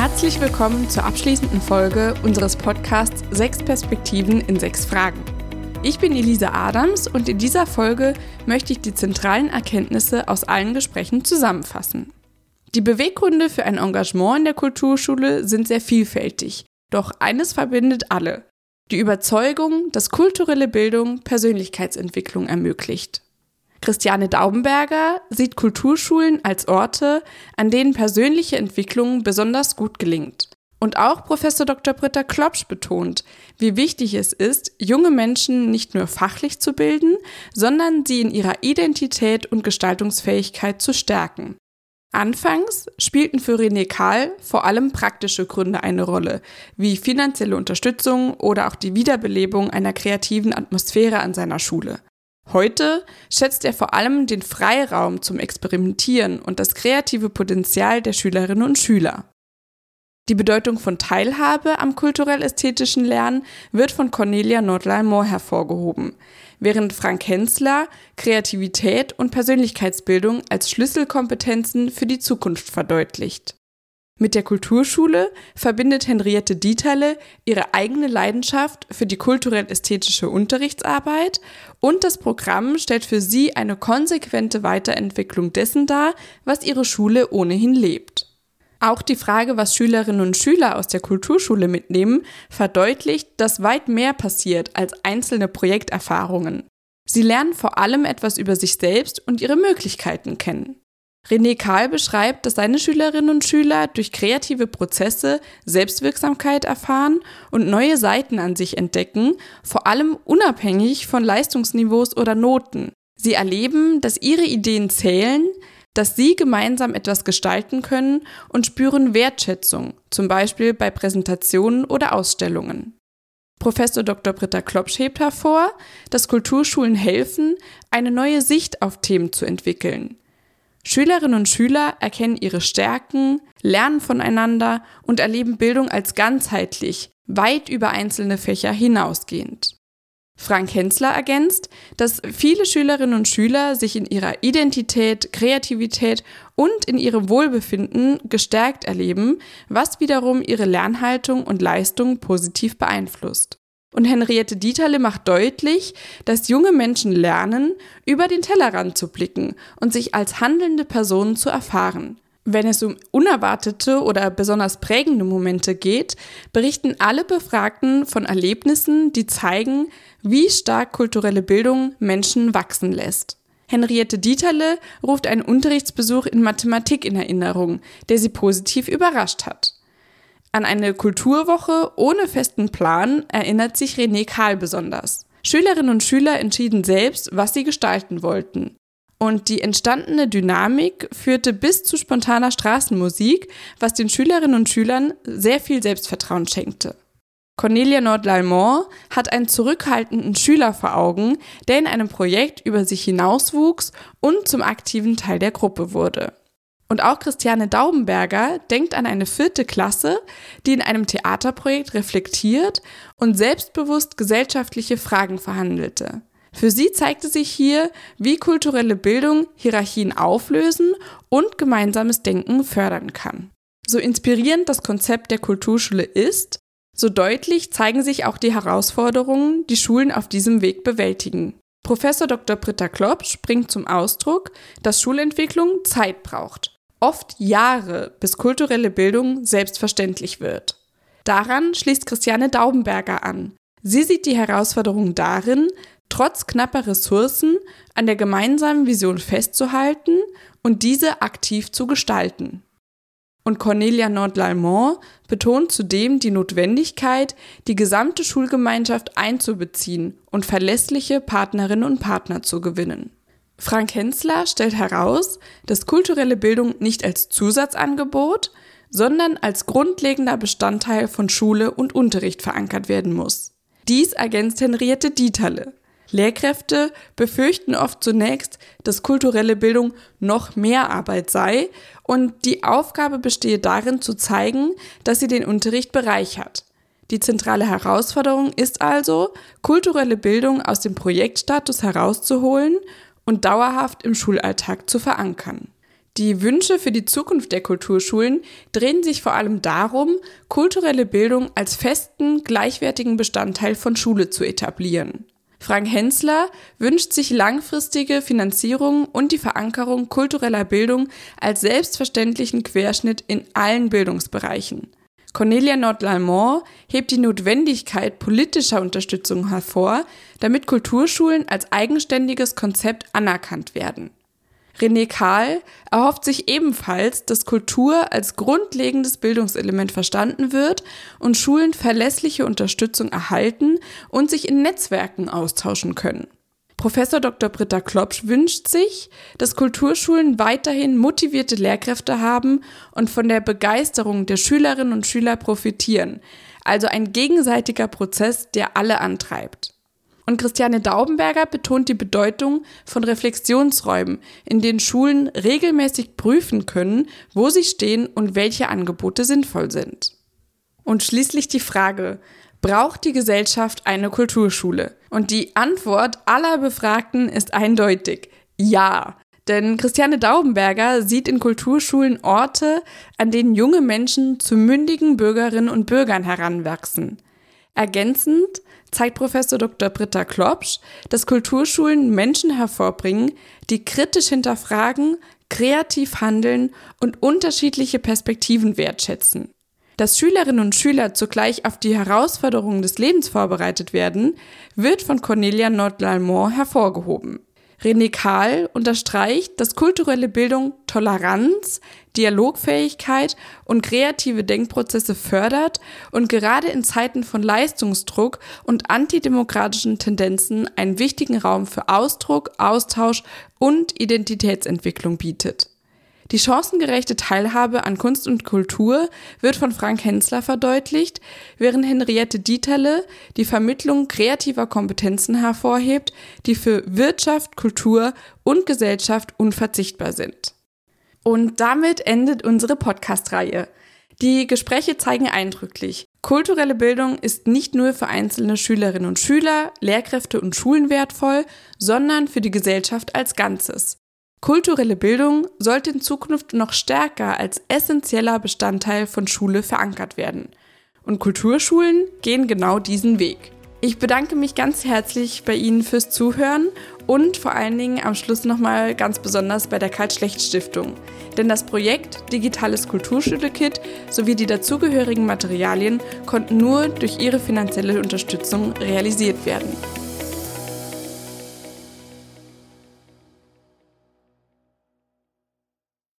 Herzlich willkommen zur abschließenden Folge unseres Podcasts 6 Perspektiven in 6 Fragen. Ich bin Elisa Adams und in dieser Folge möchte ich die zentralen Erkenntnisse aus allen Gesprächen zusammenfassen. Die Beweggründe für ein Engagement in der Kulturschule sind sehr vielfältig, doch eines verbindet alle: die Überzeugung, dass kulturelle Bildung Persönlichkeitsentwicklung ermöglicht. Christiane Daubenberger sieht Kulturschulen als Orte, an denen persönliche Entwicklung besonders gut gelingt. Und auch Professor Dr. Britta Klopsch betont, wie wichtig es ist, junge Menschen nicht nur fachlich zu bilden, sondern sie in ihrer Identität und Gestaltungsfähigkeit zu stärken. Anfangs spielten für René Kahl vor allem praktische Gründe eine Rolle, wie finanzielle Unterstützung oder auch die Wiederbelebung einer kreativen Atmosphäre an seiner Schule. Heute schätzt er vor allem den Freiraum zum Experimentieren und das kreative Potenzial der Schülerinnen und Schüler. Die Bedeutung von Teilhabe am kulturell-ästhetischen Lernen wird von Cornelia Nordal-Mohr hervorgehoben, während Frank Hensler Kreativität und Persönlichkeitsbildung als Schlüsselkompetenzen für die Zukunft verdeutlicht. Mit der Kulturschule verbindet Henriette Dieterle ihre eigene Leidenschaft für die kulturell-ästhetische Unterrichtsarbeit und das Programm stellt für sie eine konsequente Weiterentwicklung dessen dar, was ihre Schule ohnehin lebt. Auch die Frage, was Schülerinnen und Schüler aus der Kulturschule mitnehmen, verdeutlicht, dass weit mehr passiert als einzelne Projekterfahrungen. Sie lernen vor allem etwas über sich selbst und ihre Möglichkeiten kennen. René Kahl beschreibt, dass seine Schülerinnen und Schüler durch kreative Prozesse Selbstwirksamkeit erfahren und neue Seiten an sich entdecken, vor allem unabhängig von Leistungsniveaus oder Noten. Sie erleben, dass ihre Ideen zählen, dass sie gemeinsam etwas gestalten können und spüren Wertschätzung, zum Beispiel bei Präsentationen oder Ausstellungen. Professor Dr. Britta Klopsch hebt hervor, dass Kulturschulen helfen, eine neue Sicht auf Themen zu entwickeln. Schülerinnen und Schüler erkennen ihre Stärken, lernen voneinander und erleben Bildung als ganzheitlich, weit über einzelne Fächer hinausgehend. Frank Hensler ergänzt, dass viele Schülerinnen und Schüler sich in ihrer Identität, Kreativität und in ihrem Wohlbefinden gestärkt erleben, was wiederum ihre Lernhaltung und Leistung positiv beeinflusst. Und Henriette Dieterle macht deutlich, dass junge Menschen lernen, über den Tellerrand zu blicken und sich als handelnde Personen zu erfahren. Wenn es um unerwartete oder besonders prägende Momente geht, berichten alle Befragten von Erlebnissen, die zeigen, wie stark kulturelle Bildung Menschen wachsen lässt. Henriette Dieterle ruft einen Unterrichtsbesuch in Mathematik in Erinnerung, der sie positiv überrascht hat. An eine Kulturwoche ohne festen Plan erinnert sich René Kahl besonders. Schülerinnen und Schüler entschieden selbst, was sie gestalten wollten. Und die entstandene Dynamik führte bis zu spontaner Straßenmusik, was den Schülerinnen und Schülern sehr viel Selbstvertrauen schenkte. Cornelia Nordal-Mohr hat einen zurückhaltenden Schüler vor Augen, der in einem Projekt über sich hinauswuchs und zum aktiven Teil der Gruppe wurde. Und auch Christiane Daubenberger denkt an eine 4. Klasse, die in einem Theaterprojekt reflektiert und selbstbewusst gesellschaftliche Fragen verhandelte. Für sie zeigte sich hier, wie kulturelle Bildung Hierarchien auflösen und gemeinsames Denken fördern kann. So inspirierend das Konzept der Kulturschule ist, so deutlich zeigen sich auch die Herausforderungen, die Schulen auf diesem Weg bewältigen. Professor Dr. Britta Klopsch bringt zum Ausdruck, dass Schulentwicklung Zeit braucht. Oft Jahre, bis kulturelle Bildung selbstverständlich wird. Daran schließt Christiane Daubenberger an. Sie sieht die Herausforderung darin, trotz knapper Ressourcen an der gemeinsamen Vision festzuhalten und diese aktiv zu gestalten. Und Cornelia Nordal-Mohr betont zudem die Notwendigkeit, die gesamte Schulgemeinschaft einzubeziehen und verlässliche Partnerinnen und Partner zu gewinnen. Frank Hensler stellt heraus, dass kulturelle Bildung nicht als Zusatzangebot, sondern als grundlegender Bestandteil von Schule und Unterricht verankert werden muss. Dies ergänzt Henriette Dieterle. Lehrkräfte befürchten oft zunächst, dass kulturelle Bildung noch mehr Arbeit sei und die Aufgabe bestehe darin zu zeigen, dass sie den Unterricht bereichert. Die zentrale Herausforderung ist also, kulturelle Bildung aus dem Projektstatus herauszuholen und dauerhaft im Schulalltag zu verankern. Die Wünsche für die Zukunft der Kulturschulen drehen sich vor allem darum, kulturelle Bildung als festen, gleichwertigen Bestandteil von Schule zu etablieren. Frank Hensler wünscht sich langfristige Finanzierung und die Verankerung kultureller Bildung als selbstverständlichen Querschnitt in allen Bildungsbereichen. Cornelia Nord-Lallement hebt die Notwendigkeit politischer Unterstützung hervor, damit Kulturschulen als eigenständiges Konzept anerkannt werden. René Kahl erhofft sich ebenfalls, dass Kultur als grundlegendes Bildungselement verstanden wird und Schulen verlässliche Unterstützung erhalten und sich in Netzwerken austauschen können. Professor Dr. Britta Klopsch wünscht sich, dass Kulturschulen weiterhin motivierte Lehrkräfte haben und von der Begeisterung der Schülerinnen und Schüler profitieren, also ein gegenseitiger Prozess, der alle antreibt. Und Christiane Daubenberger betont die Bedeutung von Reflexionsräumen, in denen Schulen regelmäßig prüfen können, wo sie stehen und welche Angebote sinnvoll sind. Und schließlich die Frage: Braucht die Gesellschaft eine Kulturschule? Und die Antwort aller Befragten ist eindeutig: Ja. Denn Christiane Daubenberger sieht in Kulturschulen Orte, an denen junge Menschen zu mündigen Bürgerinnen und Bürgern heranwachsen. Ergänzend zeigt Professor Dr. Britta Klopsch, dass Kulturschulen Menschen hervorbringen, die kritisch hinterfragen, kreativ handeln und unterschiedliche Perspektiven wertschätzen. Dass Schülerinnen und Schüler zugleich auf die Herausforderungen des Lebens vorbereitet werden, wird von Cornelia Nord-Lallement hervorgehoben. René Kahl unterstreicht, dass kulturelle Bildung Toleranz, Dialogfähigkeit und kreative Denkprozesse fördert und gerade in Zeiten von Leistungsdruck und antidemokratischen Tendenzen einen wichtigen Raum für Ausdruck, Austausch und Identitätsentwicklung bietet. Die chancengerechte Teilhabe an Kunst und Kultur wird von Frank Hensler verdeutlicht, während Henriette Dieterle die Vermittlung kreativer Kompetenzen hervorhebt, die für Wirtschaft, Kultur und Gesellschaft unverzichtbar sind. Und damit endet unsere Podcast-Reihe. Die Gespräche zeigen eindrücklich: Kulturelle Bildung ist nicht nur für einzelne Schülerinnen und Schüler, Lehrkräfte und Schulen wertvoll, sondern für die Gesellschaft als Ganzes. Kulturelle Bildung sollte in Zukunft noch stärker als essentieller Bestandteil von Schule verankert werden. Und Kulturschulen gehen genau diesen Weg. Ich bedanke mich ganz herzlich bei Ihnen fürs Zuhören und vor allen Dingen am Schluss nochmal ganz besonders bei der Karl-Schlecht-Stiftung. Denn das Projekt Digitales Kulturschule-Kit sowie die dazugehörigen Materialien konnten nur durch ihre finanzielle Unterstützung realisiert werden.